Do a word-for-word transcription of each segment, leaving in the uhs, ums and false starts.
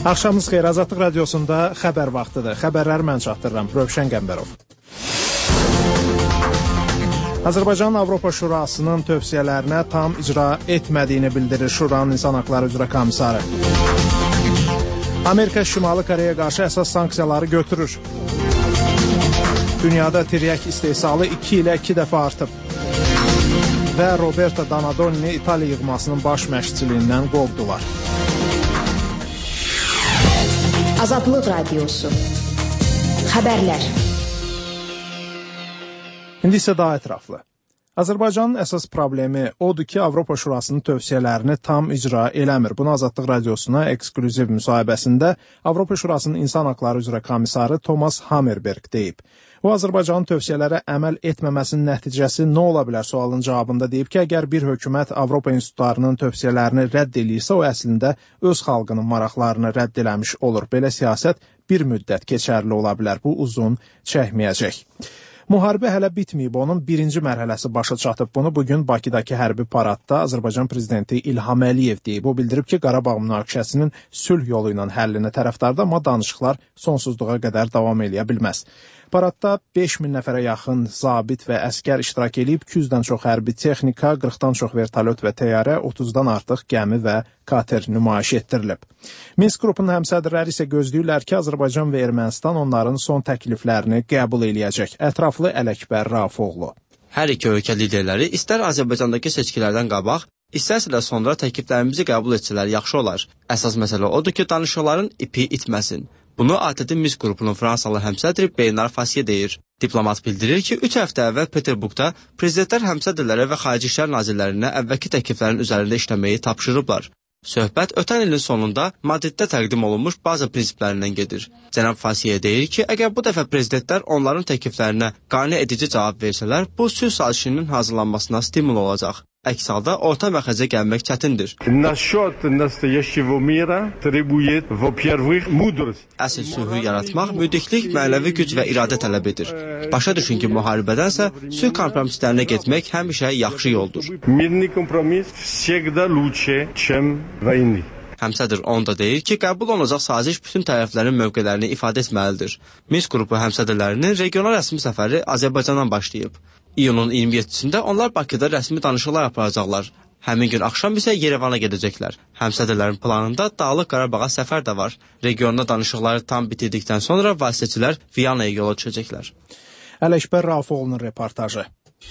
Axşamınız xeyir, Azadlıq Radiosunda xəbər vaxtıdır. Xəbərləri mən çatdırıram, Rövşən Qəmbərov. Azərbaycan Avropa Şurasının tövsiyələrinə tam icra etmədiyini bildirir Şuranın İnsan Haqları üzrə komissarı. Amerika Şimali Koreyaya qarşı əsas sanksiyaları götürür. Dünyada tiryək istehsalı iki ilə iki dəfə artıb. Və Roberto Donadoni İtaliya yığmasının baş məşqçiliyindən qovdular. Azadlıq Radiosu. Xəbərlər. İndi isə daha ətraflı. Azərbaycanın əsas problemi odur ki, Avropa Şurasının tövsiyələrini tam icra eləmir. Bunu Azadlıq Radiosuna eksklüziv müsahibəsində Avropa Şurasının İnsan Haqları üzrə komissarı Thomas Hammerberg deyib. O, Azərbaycanın tövsiyələrə əməl etməməsinin nəticəsi nə ola bilər sualının cavabında deyib ki, əgər bir hökumət Avropa institutlarının tövsiyələrini rədd eləyirsə, o əslində öz xalqının maraqlarını rədd eləmiş olur. Belə siyasət bir müddət keçərli ola bilər. Bu uzun çəkməyəcək. Müharibə hələ bitməyib, onun birinci mərhələsi başa çatıb. Bunu bugün Bakıdakı hərbi paradda Azərbaycan prezidenti İlham Əliyev deyib. O bildirib ki, Qarabağ münaqişəsinin sülh yolu ilə həllinə tərəfdardır, amma danışıqlar sonsuzluğa qədər davam eləyə bilməz. Paradda beş min nəfərə yaxın zabit və əskər iştirak edib, iki yüzdən çox hərbi texnika, qırxdan çox vertolyot və təyyarə, otuzdan artıq gəmi və kater nümayiş etdirilib. Minsk qrupunun həmsədrləri isə gözləyirlər ki, Azərbaycan və Ermənistan onların son təkliflərini qəbul eləyəcək. Ətraflı Ələkbər Rafoğlu. Hər iki ölkə liderləri istər Azərbaycandakı seçkilərdən qabaq, istərsə də sonra təkliflərimizi qəbul etsələr yaxşı olar. Əsas məsələ odur ki, danışıqların ipi itməsin. Bunu A T T Minsk qrupunun Fransalı həmsədri Beynar Fasiye deyir. Diplomat bildirir ki, üç həftə əvvəl Peterburqda prezidentlər həmsədrlərə və xarici işlər nazirlərinə əvvəlki təkliflərin üzərində işləməyi tapşırıblar. Söhbət ötən ilin sonunda Madriddə təqdim olunmuş baza prinsiplərindən gedir. Cənab Fasiye deyir ki, əgər bu dəfə prezidentlər onların təkliflərinə qane edici cavab versələr, bu sülh sazişinin hazırlanmasına stimul olacaq. Əks halda orta məxrəcə gəlmək çətindir. Əsl sülhü yaratmaq müdriklik, mənəvi güc və iradə tələb edir. Başa düşün ki, müharibədənsə sülh kompromislərinə getmək həmişə yaxşı yoldur. Həmsədr onu da deyir ki, qəbul olunacaq saziş bütün tərəflərin mövqelərini ifadə etməlidir. Minsk qrupu həmsədrlərinin regional rəsmi səfəri Azərbaycandan başlayıb. İyunun iyirmi yeddisində onlar Bakıda rəsmi danışıqlar aparacaqlar. Həmin gün axşam isə Yerevana gedəcəklər. Həmsədrlərin planında Dağlıq Qarabağa səfər də var. Regionda danışıqları tam bitirdikdən sonra vasitəçilər Viyanaya yola düşəcəklər. Ələkbər Rafoğlu'nun reportajı.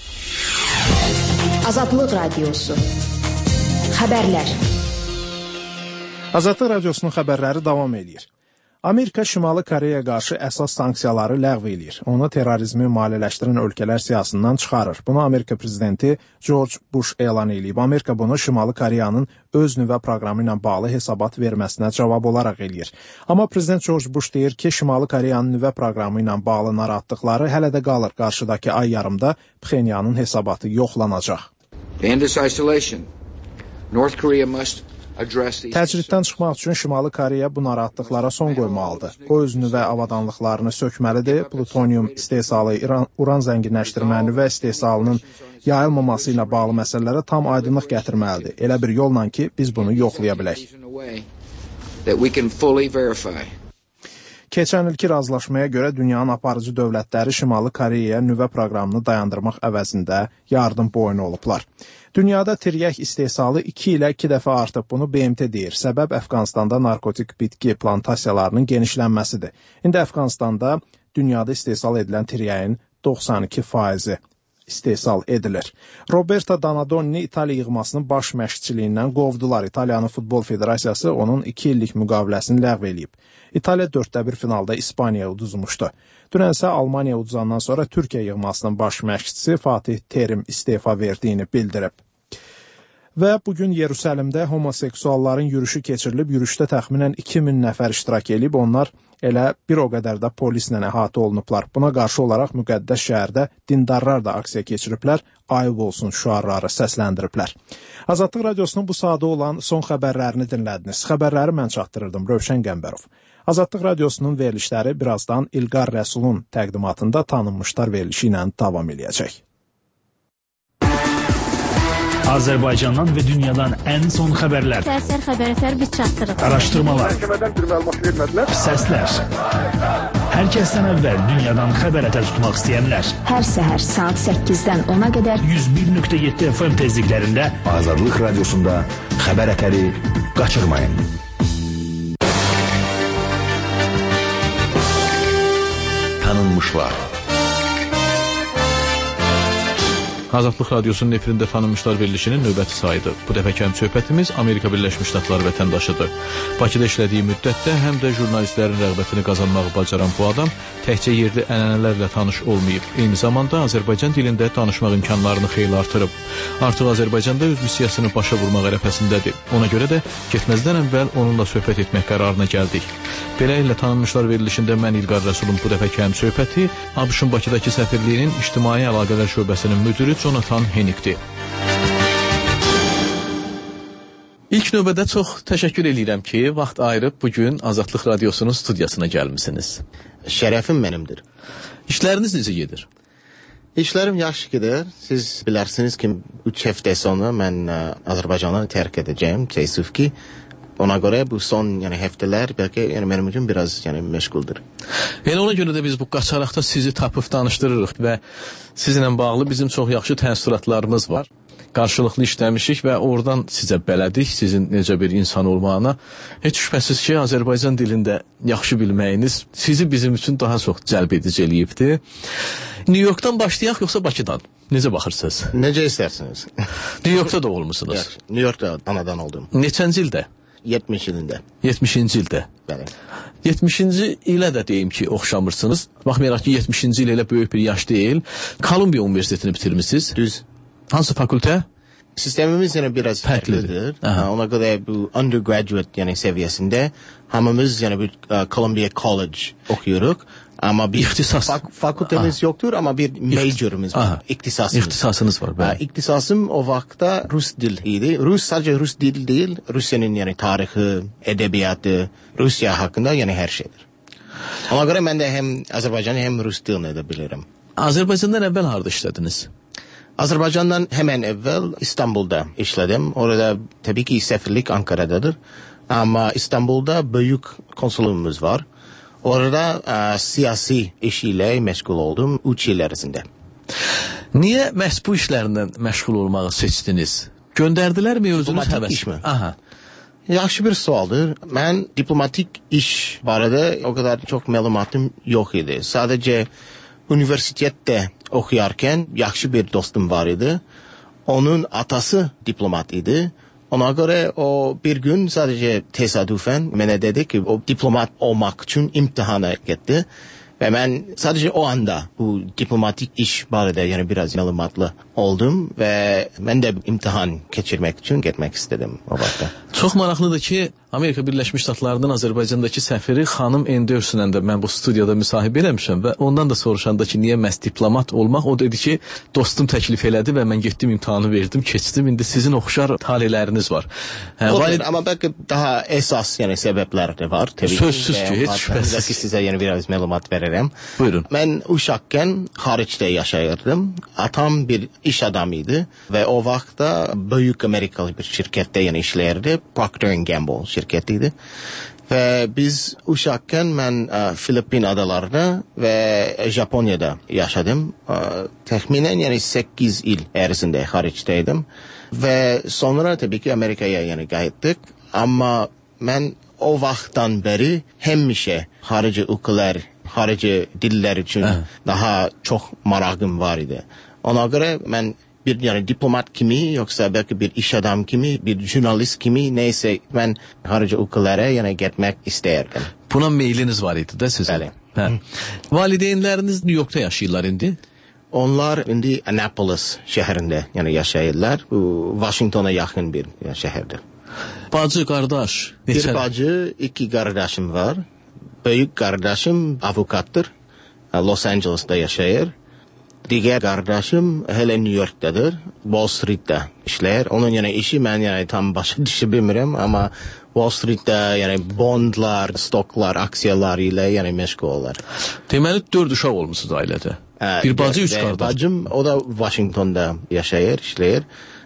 Azadlıq Radiosu. Xəbərlər. Azadlıq Radiosunun xəbərləri davam edir. Amerika Şimali Koreyaya qarşı əsas sanksiyaları ləğv eləyir. Onu terrorizmi maliyyələşdirən ölkələr siyasından çıxarır. Bunu Amerika prezidenti George Bush elan edib. Amerika bunu Şimali Koreyanın öz nüvə proqramı ilə bağlı hesabat verməsinə cavab olaraq eləyir. Amma prezident George Bush deyir ki, Şimali Koreyanın nüvə proqramı ilə bağlı narahatlıqları hələ də qalır. Qarşıdakı ay yarımda Pxenyanın hesabatı yoxlanacaq. Təcriddən çıxmaq üçün Şimali Koreya bu narahatlıqlara son qoymalıdır. O öz nüvə avadanlıqlarını sökməlidir, plutonium istehsalı, uran zənginləşdirmə, nüvə istehsalının yayılmaması ilə bağlı məsələlərə tam aydınlıq gətirməlidir. Elə bir yolla ki, biz bunu yoxlaya bilək. Keçən ilki razılaşmaya görə dünyanın aparıcı dövlətləri Şimali Koreyaya nüvə proqramını dayandırmaq əvəzində yardım boyunu olublar. Dünyada tiryək istehsalı iki ilə iki dəfə artıb, bunu B M T deyir. Səbəb Əfqanistanda narkotik bitki plantasiyalarının genişlənməsidir. İndi Əfqanistanda dünyada istehsal edilən tiryəyin doxsan iki faizi istehsal edilir. Roberto Donadoni İtaliya yığmasının baş məşqçiliyindən qovdular. İtaliyanın Futbol Federasiyası onun iki illik müqaviləsini ləğv eləyib. İtaliya dörddə bir finalda İspaniyaya uduzmuşdu. Dünənsə Almaniya uduzandan sonra Türkiyə yığmasının baş məşqçisi Fatih Terim istefa verdiyini bildirib. Və bugün Yerusəlimdə homoseksualların yürüyüşü keçirilib, yürüyüşdə təxminən iki min nəfər iştirak edib, onlar elə bir o qədər də polislə əhatə olunublar. Buna qarşı olaraq müqəddəs şəhərdə dindarlar da aksiya keçiriblər, ayıb olsun şüarları səsləndiriblər. Azadlıq Radiosunun bu sadə olan son xəbərlərini dinlədiniz. Xəbərləri mən çatdırırdım, Rövşən Qəmbərov. Azadlıq Radiosunun verilişləri birazdan İlqar Rəsulun təqdimatında tanınmışlar verilişi ilə davam eləyəcək. Azərbaycandan və dünyadan ən son xəbərlər. Səhər xəbərlər biz çatdırırıq. Araşdırmalar. Məhkəmədən bir məlumat vermədilər. Səslər. Hər kəsdən əvvəl dünyadan xəbər ətər tutmaq istəyənlər. Hər səhər saat səkkizdən ona qədər yüz bir nöqtə yeddi F M tezliklərində Azadlıq Radiosunda xəbər ətəri qaçırmayın. Tanınmışlar. Azadlıq Radiosunun efirində tanınmışlar verilişinin növbəti sayıdır. Bu dəfəki həm söhbətimiz Amerika Birləşmiş Ştatları vətəndaşıdır. Bakıda işlədiyi müddətdə həm də jurnalistlərin rəğbətini qazanmağı bacaran bu adam təkcə yerli ənənələrlə tanış olmayıb. Eyni zamanda Azərbaycan dilində danışmaq imkanlarını xeyli artırıb. Artıq Azərbaycanda öz missiyasını başa vurmaq ərəfəsindədir. Ona görə də getməzdən əvvəl onunla söhbət etmək qərarına gəldik. Beləliklə tanınmışlar verilişində mən İlqar Rəsulun bu dəfəki həm söhbəti ABŞ-ın Bakıdakı səfirliyinin İctimai Əlaqələr şöbəsinin müdiri Jonathan Henikdir. İlk növbədə çox təşəkkür edirəm ki, vaxt ayırıb bugün Azadlıq Radiosunun studiyasına gəlmisiniz. Şərəfim mənimdir. İşləriniz necə gedir? İşlərim yaxşı gedir. Siz bilərsiniz ki, üç həftə sonra mən Azərbaycanı tərk edəcəyim, təəssüf ki. Ona görə bu son yəni həftələr bəlkə yəni mənim üçün biraz yəni məşğuldur. Yəni ona görə də biz bu qaçaraqda sizi tapıb danışdırırıq və sizinlə bağlı bizim çox yaxşı təəssüratlarımız var. Qarşılıqlı işləmişik və oradan sizə bələdik, sizin necə bir insan olmağına. Heç şübhəsiz ki, Azərbaycan dilində yaxşı bilməyiniz sizi bizim üçün daha çox cəlb edici eləyibdir. New Yorkdan başlayaq yoxsa Bakıdan? Necə baxırsınız? Necə istərsiniz? New Yorkda doğulmusunuz. Yaxşı. New Yorkda anadan oldum. Neçənci ildə? yetmiş ilində. yetmişinci ildə. Bəli. yetmişinci ilə də deyim ki, oxşamırsınız. Baxmayaraq ki, yetmişinci il elə böyük bir yaş deyil. Kolumbiya Universitetini bitirmisiniz. Düz. Hansı fakültə? Sistemimiz yəni biraz fərqlidir. Ona görə bu undergraduate yəni səviyyəsində hamımız yəni bir uh, Columbia College oxuyuruq. Amma bir İxtisas. Fak fakültemiz Aha. yoktur ama bir majorumuz var. İktisasımız. İktisasınız var. Ha, iktisasım o vaxtda Rus dil idi. Rus sadece Rus dil değil. Rusya'nın yani tarihi, edebiyatı, Rusya hakkında yani her şeydir. Ona göre ben de hem Azerbaycan'ı hem Rus dilini de bilirim. Azerbaycan'dan evvel harda işlediniz? Azerbaycan'dan hemen evvel İstanbul'da işledim. Orada tabii ki sefirlik Ankara'dadır. Ama İstanbul'da büyük konsolumuz var. Orada a, siyasi işiyle meşgul oldum üç yıl arasında. Niye məhz bu işlərindən məşğul olmağı seçdiniz? Göndərdilərmi özünüz diplomatik həvəs? iş mi? Aha. Yaxşı bir sualdır. Ben diplomatik iş barədə o kadar çok məlumatım yok idi. Sadece üniversitede okuyarken yaxşı bir dostum var idi. Onun atası diplomat idi. Ona göre o bir gün sadece tesadüfen bana dedi ki o diplomat olmak için imtihana gitti. Ve ben sadece o anda bu diplomatik iş barədə yani biraz məlumatlı oldum ve ben de imtihan geçirmek için gitmek istedim o vaxtda. Çox maraqlıdır ki, Amerika Birləşmiş Ştatlarının Azərbaycandakı səfiri xanım Anderson'la da mən bu studiyada müsahibə eləmişəm və ondan da soruşanda ki, niyə məhz diplomat olmaq, o dedi ki, dostum təklif elədi və mən getdim imtahanı verdim, keçdim. İndi sizin oxşar taleləriniz var. Hə, valid... Ama belki daha esas yani sebepler de var. Tabii Sözsüz ki, heç şübhəsiz ki size yani biraz məlumat verərəm. Buyurun. Ben uşakken haricde yaşayırdım. Atam bir iş adamıydı ve o vaxtda büyük Amerikalı bir şirkette yani işlerdi. Procter and Gamble şirketiydi. Ve biz uşakken ben uh, Filipin adalarında ve Japonya'da yaşadım. Uh, Təxminən yani sekiz yıl ərzində haricdeydim. Ve sonra tabii ki Amerika'ya yani qayıtdık. Ama ben o vaxtdan beri həmişə harici ülkeler, harici diller için Aha. daha çok marağım var idi. Ona göre ben bir yani diplomat kimi yoksa belki bir iş adam kimi, bir jurnalist kimi neyse ben harici ülkelere yani gitmek isterdim. Buna meyliniz var idi de sizin. Bəli. Hə. Valideynləriniz New York'ta yaşayırlar indi? Onlar indi Annapolis şehrinde yani yaşayırlar. Bu Washington'a yakın bir yani şehirdir. Bacı, qardaş. Neçə... Bir bacı, iki kardeşim var. Büyük kardeşim avukattır. Los Angeles'ta yaşayır. Diğer kardeşim hele New York'tadır. Wall Street'te işler. Onun yani işi ben yani tam başa düşü bilmiyorum ama Wall Street'te yani bondlar, stoklar, aksiyalar ile yani meşgullar. Deməli dörd uşaq olmuşsunuz ailədə. Bir bacı, üç kardeş. Bacım o da Washington'da yaşayır, işler.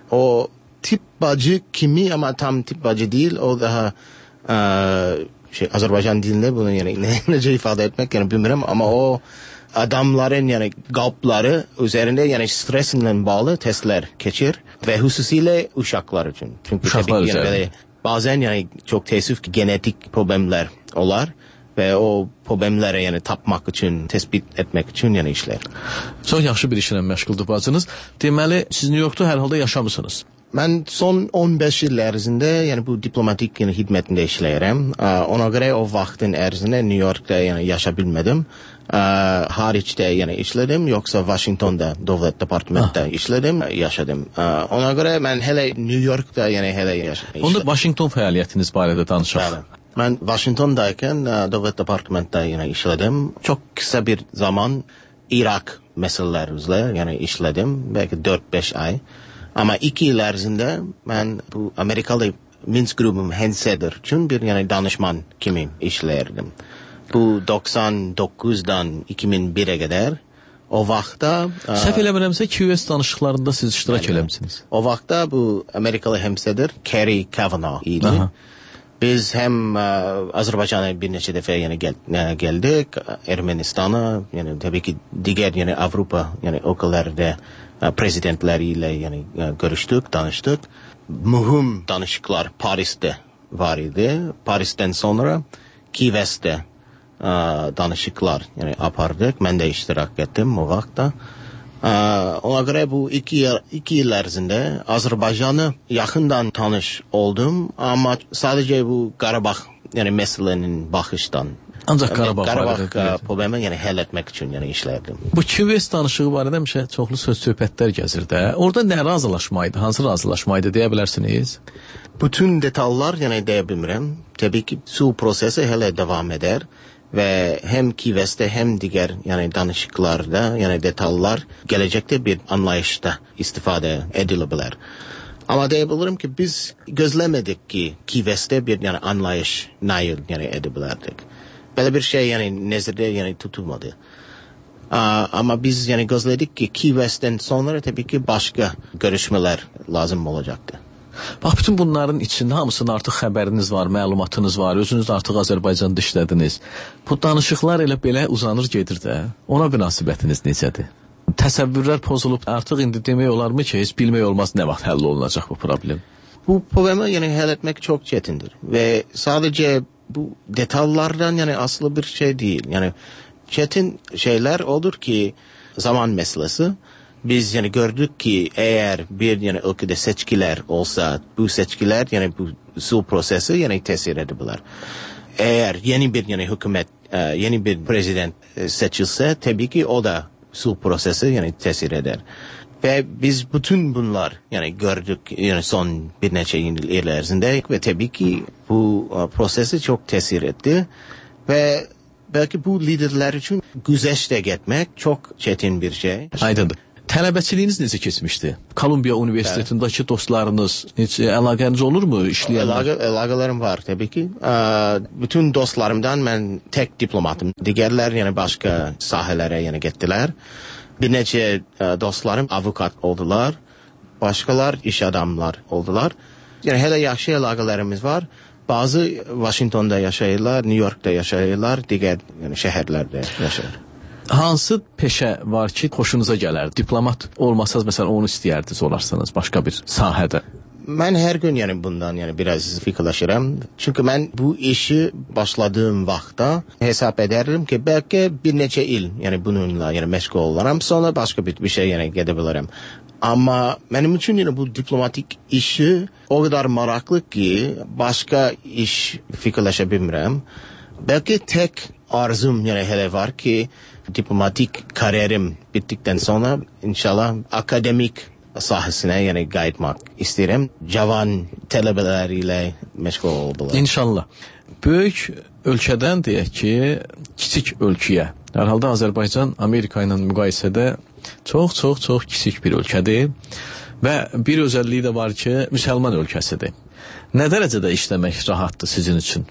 O tip bacı kimi ama tam tip bacı değil. O daha e, şey Azerbaycan dilinde bunu yani ne, nece ifade etmek yani bilmiyorum ama o adamların yani kalpları üzerinde yani stresinden bağlı testler geçir ve hususiyle uşaklar için. Çünkü Uşaklar yani üzerinde. böyle bazen yani çok teessüf ki genetik problemler olar ve o problemlere yani tapmak için, tespit etmek için yani işler. Çox yaxşı bir işlə məşğuldur bacınız. Deməli, siz New York'ta hər halda yaşamısınız. Ben son on beş yıl ərzində yani bu diplomatik yani hizmetinde işləyirəm. Ona göre o vaktin ərzində New York'ta yani yaşa bilmedim. Hariçte yani işledim yoksa Washington'da Devlet Departmanı'nda işledim, yaşadım. Ona göre ben hele New York'ta yani hele yaşadım. Onda Washington fəaliyyətiniz barədə danışaq. Bəli. Ben Washington'dayken Devlet Departmanı'nda yani işledim. Çok kısa bir zaman Irak meselelerimizle yani işledim. Belki dört beş ay. Ama iki yıl ərzində ben bu Amerikalı Minsk grubum Henseder için bir yani danışman kimi işlerdim. Bu doksan dokuzdan iki bin bire kadar o vaxtda... Səhv eləmirəmsə Q S danışıqlarında siz iştirak eləmisiniz. O vaxtda bu Amerikalı Hemseder Kerry Kavanaugh idi. Aha. Biz hem Azerbaycan'a bir neçə dəfə yani gel, geldik, Ermenistan'a yani tabii ki diğer yani Avrupa yani ülkelerde prezidentleriyle yani görüştük, danıştık. Mühim danışıklar Paris'te var idi. Paris'ten sonra Key West'te danışıklar yani apardık. Ben de iştirak ettim o vaxtda. Ona göre bu iki, iki yıl ərzində Azerbaycan'ı yakından tanış oldum ama sadece bu Qarabağ yani meselenin baxışdan. Ancaq Qarabağ, Qarabağ problemi yani həll etmək üçün yəni işlərdim. Bu Q S danışığı barədə həmişə çoxlu söz söhbətlər gəzir də. Orada nə razılaşma idi, hansı razılaşma idi deyə bilərsiniz? Bütün detallar yani deyə bilmirəm. Təbii ki su prosesi hələ devam eder ve hem Key West'te hem diğer yani danışıklarda yani detallar gelecekte bir anlayışta istifade edilebilir. Ama diyebilirim ki biz gözlemedik ki Key West'te bir yani anlayış nail yani edebilirdik. Böyle bir şey yani nezirde yani tutulmadı. Aa, ama biz yani gözledik ki Key West'ten sonra tabii ki başka görüşmeler lazım olacaktı. Bax, bütün bunların içində hamısının artıq xəbəriniz var, məlumatınız var, özünüz artıq Azərbaycanda işlədiniz. Bu danışıqlar elə belə uzanır gedir də. Ona münasibətiniz necədir? Təsəvvürlər pozulub, artıq indi demək olarmı ki, heç bilmək olmaz nə vaxt həll olunacaq bu problem? Bu problemi yani həll etmek çok çetindir. Ve sadece bu detallardan yani aslı bir şey değil. Yani çetin şeyler olur ki zaman meselesi. Biz yani gördük ki eğer bir yani ülkede seçkiler olsa bu seçkiler yani bu su prosesi yani tesir edebilir. Eğer yeni bir yani hükümet yeni bir prezident seçilse tabii ki o da su prosesi yani tesir eder. Ve biz bütün bunlar yani gördük yani son bir neçə yıl ilerisinde ve tabii ki bu prosesi çok tesir etti ve belki bu liderler için güzəştə getmek çok çetin bir şey. Aydındır. Tələbəçiliyiniz necə keçmişdi? Kolumbiya Universitetindəki evet. Dostlarınız, necə əlaqəniz olurmu işləyənlər? Əlaqə, əlaqələrim var tabii ki. Aa, bütün dostlarımdan ben tek diplomatım. Diğerler yani başka sahelere yani gittiler. Bir neçə dostlarım avukat oldular. Başkalar iş adamlar oldular. Yani hele yaxşı əlaqələrimiz var. Bazı Washington'da yaşayırlar, New York'ta yaşayırlar, diğer yani şəhərlərdə yaşayırlar. Hansı peşə var ki, xoşunuza gələr? Diplomat olmasaz, məsələn, onu istəyərdiniz olarsanız başqa bir sahədə. Ben her gün yani bundan yani biraz fikirləşirəm. Çünkü ben bu işi başladığım vaxtda hesap ederim ki belki bir neçə il yani bununla yani meşgul olaram. Sonra başka bir, bir şey yani gedebilirim. Ama benim için yani bu diplomatik işi o kadar maraklı ki başka iş fikirləşebilmirəm. Belki tek arzum yani hele var ki diplomatik kariyerim bittikten sonra inşallah akademik sahasına yani qayıtmaq isterim. Cavan tələbələrlə məşğul oldular. İnşallah. Böyük ölkədən deyək ki, kiçik ölkəyə. Hər halda Azərbaycan Amerika ilə müqayisədə çox çox çox kiçik bir ölkədir və bir özəlliyi də var ki, müsəlman ölkəsidir. Nə dərəcədə işləmək rahatdır sizin üçün?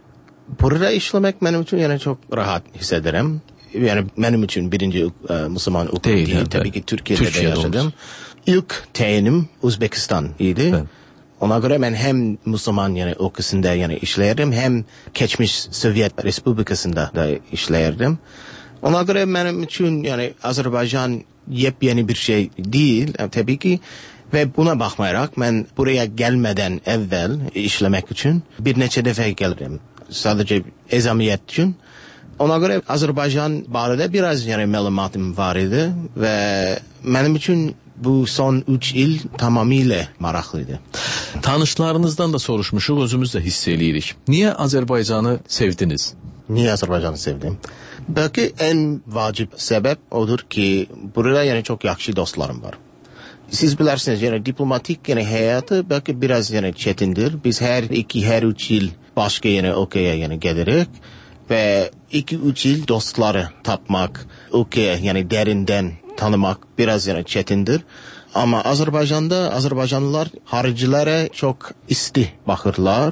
Burada işləmək mənim üçün yəni çox rahat hiss edirəm. Yani benim için birinci e, Müslüman ülke değil. değil. Tabii ki Türkiye'de, Türkiye'de de yaşadım. Olmuş. ilk tayinim Uzbekistan idi. Evet. Ona göre ben hem Müslüman yani ülkesinde yani işlerdim hem geçmiş Sovyet Respublikasında da işlerdim. Ona göre benim için yani Azerbaycan yepyeni bir şey değil tabii ki. Ve buna bakmayarak ben buraya gelmeden evvel işlemek için bir neçe defa geldim. Sadece ezamiyet için. Ona göre Azerbaycan barədə biraz yani məlumatım var idi ve benim için bu son üç yıl tamamıyla maraqlıydı. Tanışlarınızdan da soruşmuşuq, özümüz də hiss eləyirik. Niyə Azərbaycanı sevdiniz? Niye Azerbaycan'ı sevdim? Belki en vacip sebep odur ki burada yani çok yaxşı dostlarım var. Siz bilirsiniz yani diplomatik yani hayatı belki biraz yani çetindir. Biz her iki her üç yıl başka yani ülkeye yani gelirik ve iki üç yıl dostları tapmak, ülkeye yani derinden tanımak biraz yani çetindir. Ama Azerbaycan'da Azerbaycanlılar haricilere çok isti bakırlar.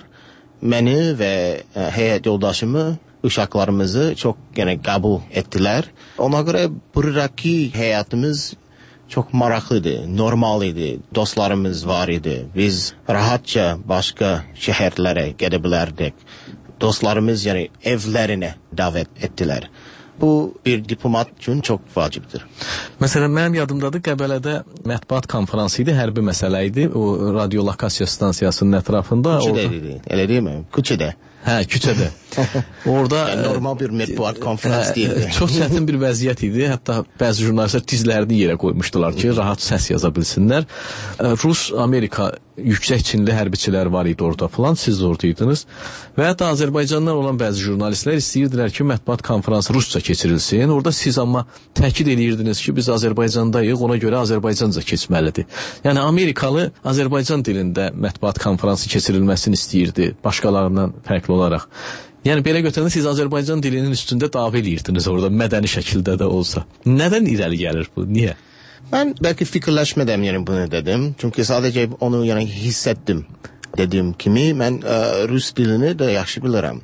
Beni ve e, heyet yoldaşımı, uşaklarımızı çok yani kabul ettiler. Ona göre buradaki hayatımız çok maraklıydı, normaliydi. Dostlarımız var idi. Biz rahatça başka şehirlere gidebilirdik. Dostlarımız yani evlerine davet ettiler. Bu bir diplomat için çok vacibdir. Məsələn, mənim yadımdadır, Qəbələdə mətbuat konfransı idi, hərbi məsələ idi. O radiolokasiya stansiyasının ətrafında. Küçədə orada... idi, elə değil mi? Küçədə. Hə, küçədə. Orada yani normal bir mətbuat konferansı deyildi. Çox çətin bir vəziyyət idi. Hətta bəzi jurnalistlər dizlərini yerə qoymuşdular ki, rahat səs yaza bilsinlər. Rus, Amerika yüksək çinli hərbiçilər var idi orada falan, siz oradaydınız. Və hətta Azərbaycandan olan bəzi jurnalistlər istəyirdilər ki, mətbuat konferansı rusca keçirilsin. Orada siz amma təkid edirdiniz ki, biz Azərbaycandayıq, ona görə Azərbaycanca keçməlidir. Yəni Amerikalı Azərbaycan dilində mətbuat konferansı keçirilməsini istəyirdi, başqalarından fərqli olaraq. Yəni belə götürəndə siz Azərbaycan dilinin üstündə dava edirdiniz orada, mədəni şəkildə də olsa. Nədən irəli gəlir bu? Niyə? Ben belki fikirleşmeden yani bunu dedim. Çünkü sadece onu yani hissettim. Dediğim kimi ben e, Rus dilini de yaxşı bilirim.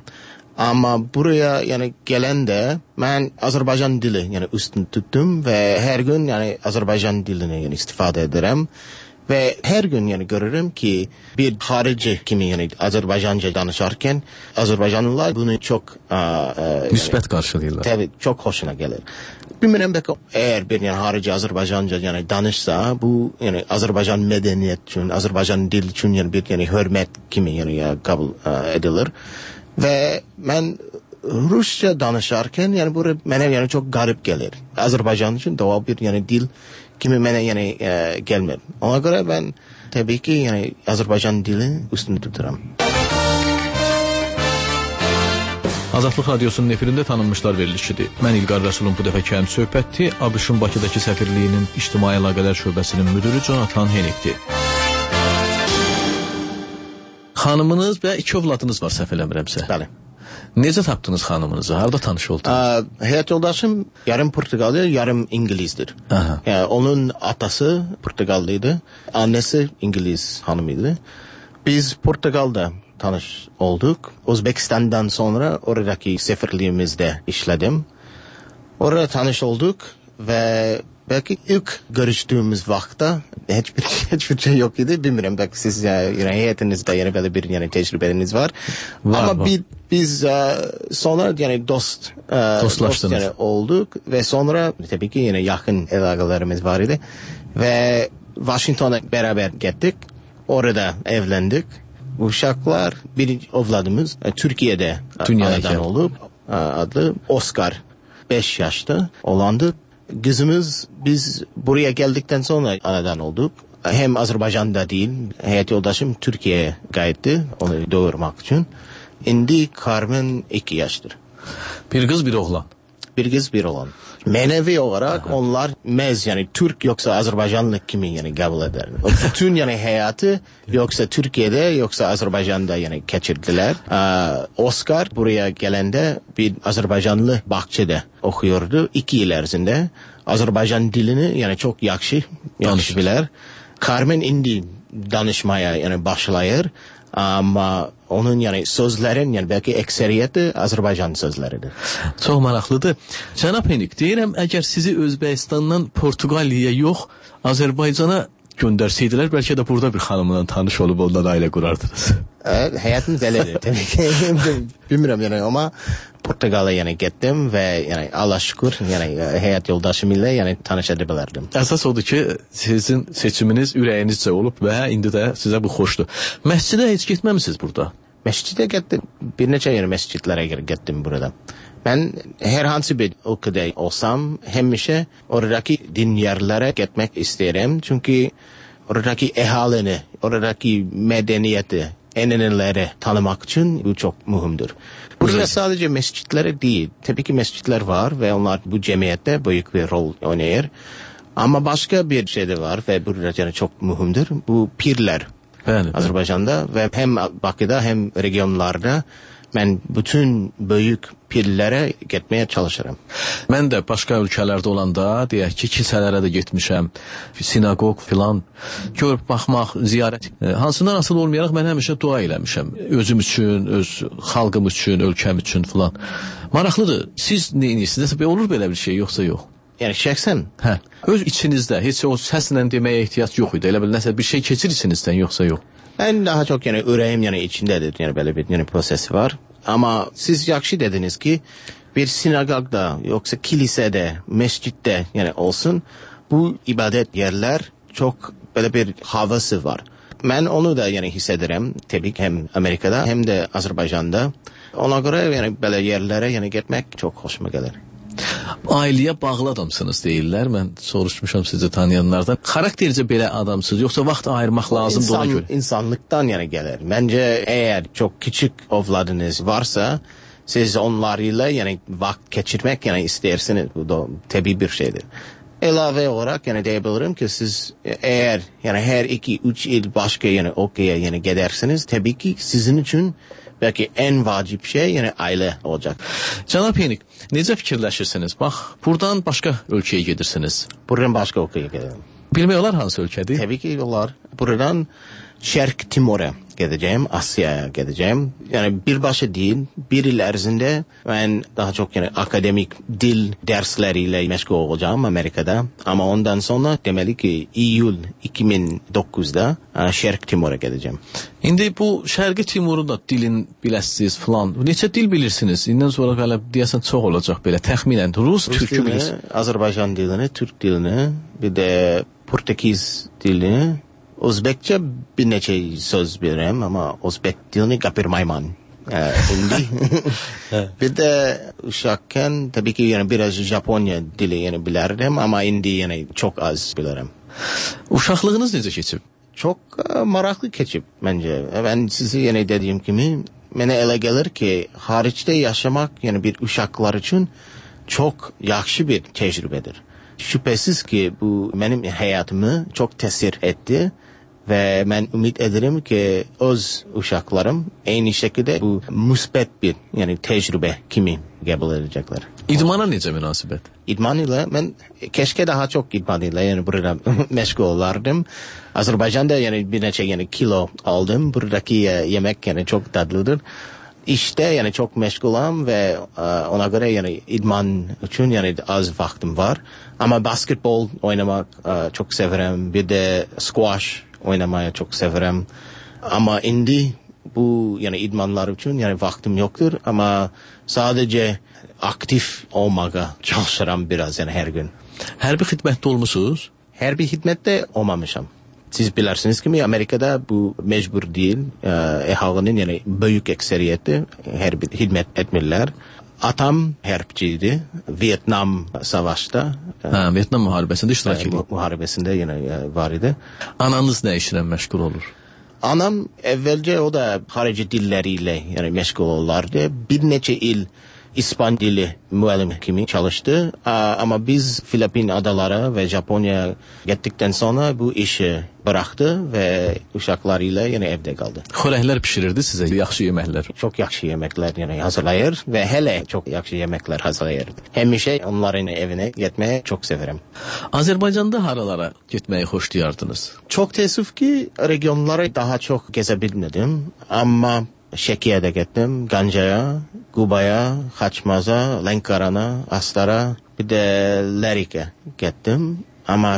Ama buraya yani gelen de ben Azerbaycan dili yani üstün tuttum ve her gün yani Azerbaycan dilini yani istifade ederim. Ve her gün yani görürüm ki bir harici kimi yani Azerbaycanca danışarken Azerbaycanlılar bunu çok e, e, müsbət qarşılayırlar. Tabii çok hoşuna gelir. Bilmirəm belki eğer bir yani harici Azerbaycanca yani danışsa bu yani Azerbaycan medeniyet için, Azerbaycan dil için yani bir yani hürmet kimi yani ya, kabul e, edilir. Ve ben Rusça danışarken yani bu bana yani çok garip gelir. Azerbaycan için doğal bir yani dil kimi bana yani e, gelmedi. Ona göre ben tabii ki yani Azerbaycan dili üstünde tuturam. Azadlıq Radiosunun efirində tanınmışlar verilişidir. Mən İlqar Rəsulun bu dəfəki həm söhbətdir. ABŞ-ın Bakıdakı səfirliyinin İctimai Əlaqələr şöbəsinin müdürü Jonathan Hennickdir. Xanımınız və iki övladınız var, səhv eləmirəmsə. Bəli. Necə tapdınız xanımınızı? Harada tanış oldunuz? Həyat yoldaşım yarım Portugallı, yarım İngilizdir. Yani onun atası Portugallıydı, annesi İngiliz hanımıydı. Biz Portugal'da tanış olduk. Özbekistan'dan sonra oradaki seferliğimizde işledim. Orada tanış olduk ve belki ilk görüştüğümüz vakte hiçbir, hiçbir şey yok idi. Bilmiyorum belki siz yani heyetinizde yani böyle bir yani tecrübeleriniz var. var Ama var. Bir, biz uh, sonra yani dost, uh, dost yani olduk ve sonra tabii ki yine yakın alakalarımız var idi. Ve Washington'a beraber gittik. Orada evlendik. Uşaklar birinci evladımız Türkiye'de anadan olup adlı Oscar beş yaşta olandı. Kızımız biz buraya geldikten sonra anadan olduk. Hem Azerbaycan'da değil, hayat yoldaşım Türkiye'ye kayıttı onu doğurmak için. Şimdi Carmen iki yaştır. Bir kız bir oğlan. Bir kız bir oğlan. Menevi olarak aha. Onlar mez yani Türk yoksa Azerbaycanlı kimi yani kabul eder. Bütün yani hayatı yoksa Türkiye'de yoksa Azerbaycan'da yani geçirdiler. Ee, Oscar buraya gelende bir Azerbaycanlı bahçede okuyordu. İki yıl erzinde. Azerbaycan dilini yani çok yakşı, yakşı bilir. Carmen indi danışmaya yani başlayır. Ama onun yani sözlerin yani belki ekseriyeti Azerbaycan sözleridir. Çox maraqlıdır. Cənab Hennick, deyirəm, əgər sizi Özbəkistandan Portuqaliyaya yox, Azərbaycana göndərsəydilər, bəlkə də burada bir xanımla tanış olub ondan ailə qurardınız. Evet, hayatımız öyledir tabii ki. Bilmiyorum yani ama Portegal'a yani gittim ve yani Allah şükür yani hayat yoldaşımla yani tanışabilirdim. Əsas odur ki, sizin seçiminiz ürəyinizcə olub və indi də sizə bu xoşdur. Məscidə heç getməmisiniz burada? Məscidə gittim. Bir neçə yer məscidlərə gittim burada. Ben herhangi bir ülkede olsam hemişe oradaki din yerlere gitmek isterim. Çünkü oradaki ehalini, oradaki medeniyeti, eneneleri tanımak için bu çok mühimdir. Burada sadece mescitlere değil, tabii ki mescitler var ve onlar bu cemiyette büyük bir rol oynuyor. Ama başka bir şey de var ve burada yani çok mühimdir. Bu pirler. Evet. Azerbaycan'da ve hem Bakı'da hem regionlarda ben bütün büyük pirlərə getməyə çalışıram. Mən də başqa ölkələrdə olanda, deyək ki, kilsələrə də getmişəm, sinagog filan, görüb baxmaq, ziyarət. Hansından asılı olmayaraq mən həmişə dua eləmişəm. Özüm üçün, öz xalqım üçün, ölkəm üçün filan. Maraqlıdır. Siz nə edirsiniz? Olur belə bir şey, yoxsa yox? Yəni şəxsən? Hə. Öz içinizdə heç o səslə deməyə ehtiyac yox idi. Elə bil nəsə bir şey keçir içinizdən, yoxsa yox? Ben daha çok yani ürəyim yani içindedir. Yani böyle bir yani prosesi var. Ama siz yakşı dediniz ki bir sinagogda yoksa kilisede, mescitte yani olsun bu ibadet yerler çok böyle bir havası var. Ben onu da yani hissederim. Tabii ki hem Amerika'da hem de Azerbaycan'da. Ona göre yani böyle yerlere yani gitmek çok hoşuma gelir. Ailəyə bağlı adamsınız deyirlər. Mən soruşmuşam sizi tanıyanlardan. Karaktercə belə adamsınız, yoxsa vaxt ayırmaq lazımdır İnsan, ona görə? İnsanlıktan yani gelir. Bence eğer çok küçük ovladınız varsa siz onlarıyla yani vakit geçirmek yani istersiniz. Bu da tabii bir şeydir. Elave olarak yani diyebilirim ki siz eğer yani her iki üç yıl başka yani okey'e yani gidersiniz tabii ki sizin için belki en vacip şey yani aile olacak. Cənab Penik, necə fikirləşirsiniz? Bax, buradan başqa ölkəyə gedirsiniz. Buradan başka okey'e gidelim. Bilmək olar hansı ölkədir? Tabii ki olar. Buradan Şərq Timor'a gideceğim, Asya'ya gideceğim. Yani bir başa değil, bir yıl ərzində ben daha çok yani akademik dil dersleriyle meşgul olacağım Amerika'da. Ama ondan sonra demeli ki İyul iki bin dokuzda Şərq Timor'a gideceğim. İndi bu Şərqi Timurun da dilin biləsiniz filan. Neçə dil bilirsiniz? İndən sonra belə deyəsən çox olacaq belə təxminən. Rus, Rus türkü dilini, bilirsiniz. Azerbaycan dilini, Türk dilini, bir de Portekiz dilini, Özbekçe bir neçə söz bilirim ama Özbek dilini qapırmayman. Ee, indi. Bir de uşakken tabii ki yani biraz Japonya dili yani bilirdim ama indi yani çok az bilirim. Uşaqlığınız necə keçib? Çok uh, maraklı keçib bence. Ben sizi yani dediğim gibi mənə elə gelir ki hariçte yaşamak yani bir uşaqlar için çok yaxşı bir tecrübedir. Şüphesiz ki bu benim hayatımı çok tesir etti. Ve ben ümit ederim ki öz uşaqlarım aynı şekilde bu müsbət bir yani tecrübe kimi qəbul edecekler. İdmana necə münasibət? İdman ile ben keşke daha çok idman ile yani burada meşgul olardım. Azerbaycan'da yani bir neçə yani kilo aldım. Buradaki yemek yani çok tatlıdır. İşte yani çok meşgulam ve uh, ona göre yani idman için yani az vaktim var. Ama basketbol oynamak uh, çok severim. Bir de squash oynamaya çok severim. Ama indi bu yani idmanlar için yani vaktim yoktur. Ama sadece aktif olmaya çalışırım biraz yani her gün. Hərbi xidmətdə olmusunuz? Her bir hizmette olmamışam. Siz bilirsiniz ki Amerika'da bu mecbur değil. Ehalinin yani büyük ekseriyeti her bir hizmet etmirlər. Atam hərpçiydi. Vietnam savaşta. Ha, Vietnam müharibəsində iştirak e, edir. Müharibesinde yine e, var idi. Ananız nə işlə məşğul olur? Anam evvelce o da harici dilleriyle yani meşgul olardı. Bir neçə il İspan dili müəllim kimi çalıştı. Ama biz Filipin adalara ve Japonya'ya gittikten sonra bu işi bıraktı ve uşaqlarıyla yani evde kaldı. Xörəklər pişirirdi sizə, yaxşı yeməklər. Çok yaxşı yemekler yani hazırlayır ve hele çok yaxşı yemekler hazırlayır. Hemişe onların evine gitmeyi çok severim. Azerbaycanda haralara getməyi xoşlayardınız? Çok teessüf ki regionları daha çok gezebilmedim ama Şəkiyə də getdim, Gancaya, Qubaya, Xaçmaza, Lənkərana, Astara, bir də Lərikə getdim. Amma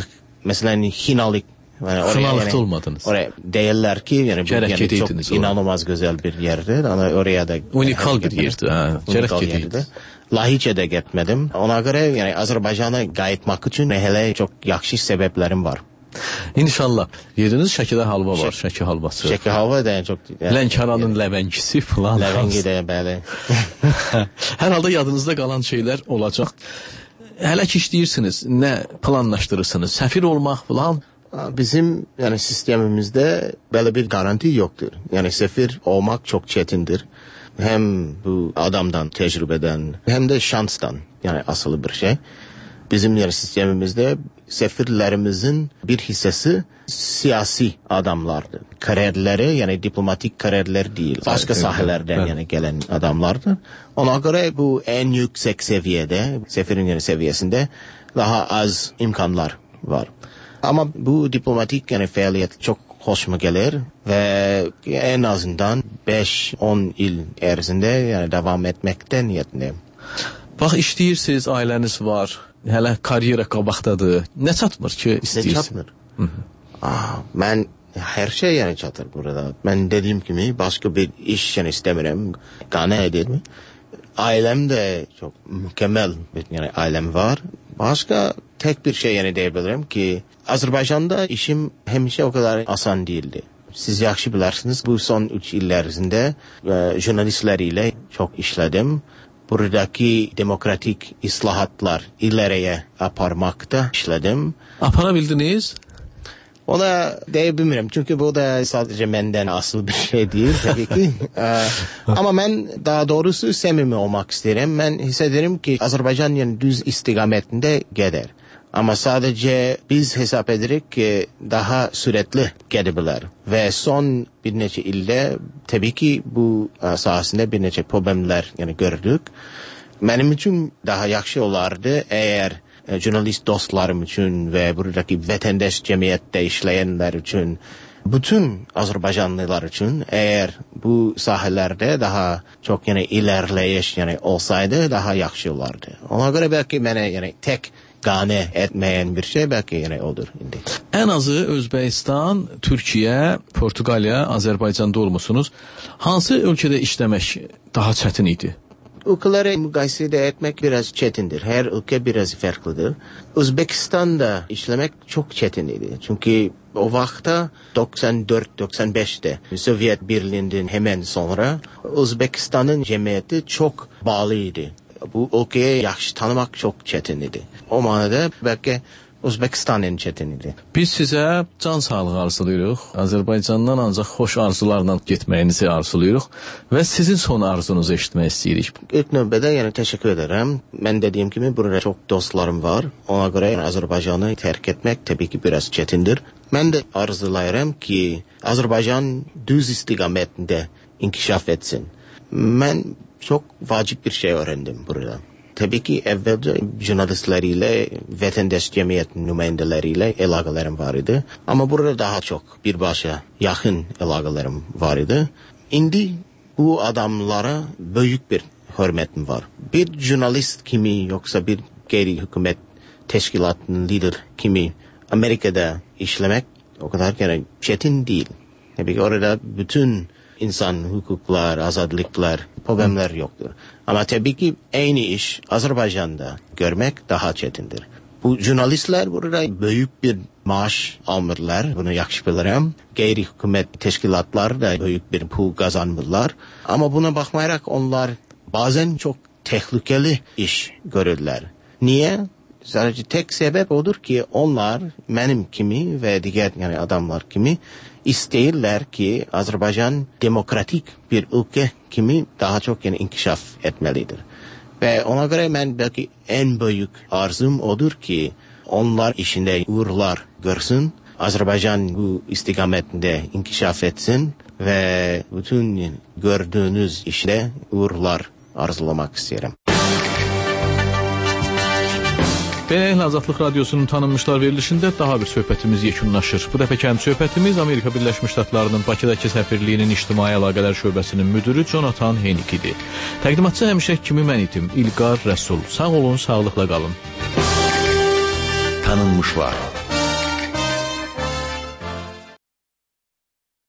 Mesela Hinalık. Yani Hınalıkta yani, olmadınız. Oraya değiller ki yani, bu, yani çok oraya. inanılmaz güzel bir yerdi. Ama oraya da unikal bir yerdi. Ha, unikal yerdi. Lahiçe'de gitmedim. Ona göre yani Azerbaycan'a qayıtmak için hele çok yaxşı sebeplerim var. İnşallah. Yediniz Şəkidə halva var, Şəki, Şəki halvası. Şəki halva da çok. Yani, Lənkəranın yani, ləvəngisi falan. Ləvəngi də bəli. Hər halda yadınızda qalan şeylər olacaq. Hələ ki işləyirsiniz, nə planlaşdırırsınız? Səfir olmaq falan? Bizim yani sistemimizde böyle bir garanti yoktur. Yani sefir olmak çok çetindir. Hem bu adamdan, tecrübeden hem de şanstan yani asılı bir şey. Bizim yani sistemimizde sefirlerimizin bir hissesi siyasi adamlardır. Kariyerleri yani diplomatik kariyerler değil. Başka evet, sahalardan evet. yani gelen adamlardır. Ona göre bu en yüksek seviyede, sefirin yani seviyesinde daha az imkanlar var. Ama bu diplomatik yani faaliyet çok hoşuma gelir ve en azından beş on yıl erzinde yani devam etmekten niyetindeyim. Bax işləyirsiniz, ailəniz var, hələ karyera qabaqdadır. Ne çatmır ki istəyirsiniz? Ne çatmır? Aa, ben her şey yani çatır burada. Ben dediğim gibi başka bir iş yani istemiyorum. Gane ederim. Ailem de çok mükemmel bir yani ailem var. Başka tek bir şey yani diyebilirim ki Azerbaycan'da işim hemşe o kadar asan değildi. Siz yaxşı bilirsiniz bu son üç illerinde e, jurnalistleriyle çok işledim. Buradaki demokratik islahatlar ileriye aparmakta işledim. Aparabildiniz? Ona diyebilirim çünkü bu da sadece benden asıl bir şey değil tabii ki. ee, ama ben daha doğrusu samimi olmak isterim. Ben hissederim ki Azerbaycan yani düz istikametinde gider. Ama sadece biz hesap ederek ki daha süratli gidebilir. Ve son bir neçe ilde tabii ki bu sahasında bir neçe problemler yani gördük. Benim için daha yaxşı olardı eğer e, jurnalist dostlarım için ve buradaki vatandaş cemiyette işleyenler için, bütün Azerbaycanlılar için eğer bu sahelerde daha çok yani ilerleyiş yani olsaydı daha yaxşı olardı. Ona göre belki bana yani tek gane etmeyen bir şey belki yani olur. Indi. En azı Özbekistan, Türkiye, Portugalya, Azerbaycan'da olmuşsunuz. Hansı ülkede işlemek daha çetin idi? Ülkeleri mukayese etmek biraz çetindir. Her ülke biraz farklıdır. Özbekistan'da işlemek çok çetiniydi. Çünkü o vakta doksan dört doksan beşte Sovyet Birliği'nden hemen sonra Özbekistan'ın cemiyeti çok bağlıydı. Bu ülkeyi yaxşı tanımak çok çetiniydi. O manada belki Özbekistan'ın çetiniydi. Biz size can sağlığı arzulayırıq. Azerbaycandan ancaq xoş arzularla getməyinizi arzulayırıq və sizin son arzunuzu eşitmək istəyirik. İlk növbədə yəni təşəkkür ederim. Ben dediğim gibi burada çok dostlarım var. Ona göre yani Azerbaycan'ı terk etmek tabii ki biraz çetindir. Ben de arzulayırım ki Azerbaycan düz istikametinde inkişaf etsin. Ben çok vacip bir şey öğrendim burada. Tabii ki evvelce jurnalistleriyle, vatandaş cemiyet nümayendeleriyle elaqələrim var idi. Ama burada daha çok birbaşa yakın elaqələrim var idi. İndi bu adamlara büyük bir hürmetim var. Bir jurnalist kimi yoksa bir gayri hükümet teşkilatının lider kimi Amerika'da işlemek o kadar yani çetin değil. Tabii ki orada bütün insan hukuklar, azadlıklar, problemler yoktur. Ama tabii ki aynı iş Azerbaycan'da görmek daha çetindir. Bu jurnalistler burada büyük bir maaş alırlar. Bunu yaxşı bilirim. Gayri hükümet teşkilatlar da büyük bir pul kazanırlar. Ama buna bakmayarak onlar bazen çok tehlikeli iş görürler. Niye? Sadece tek sebep odur ki onlar benim kimi ve diğer yani adamlar kimi isteyirler ki Azerbaycan demokratik bir ülke kimi daha çok yani inkişaf etmelidir. Ve ona göre ben belki en büyük arzum odur ki onlar işinde uğurlar görsün. Azerbaycan bu istikametinde inkişaf etsin ve bütün yani gördüğünüz işte uğurlar arzulamak isterim. Beləliklə Azadlıq Radiosunun tanınmışlar verilişində daha bir söhbətimiz yekunlaşır. Bu dəfəki həm söhbətimiz Amerika Birləşmiş Ştatlarının Bakıdakı səfirliyinin İctimai Əlaqələr şöbəsinin müdürü Jonathan Henik idi. Təqdimatçı həmişə kimi mən idim, İlqar Rəsul. Sağ olun, sağlıqla qalın. Tanınmışlar.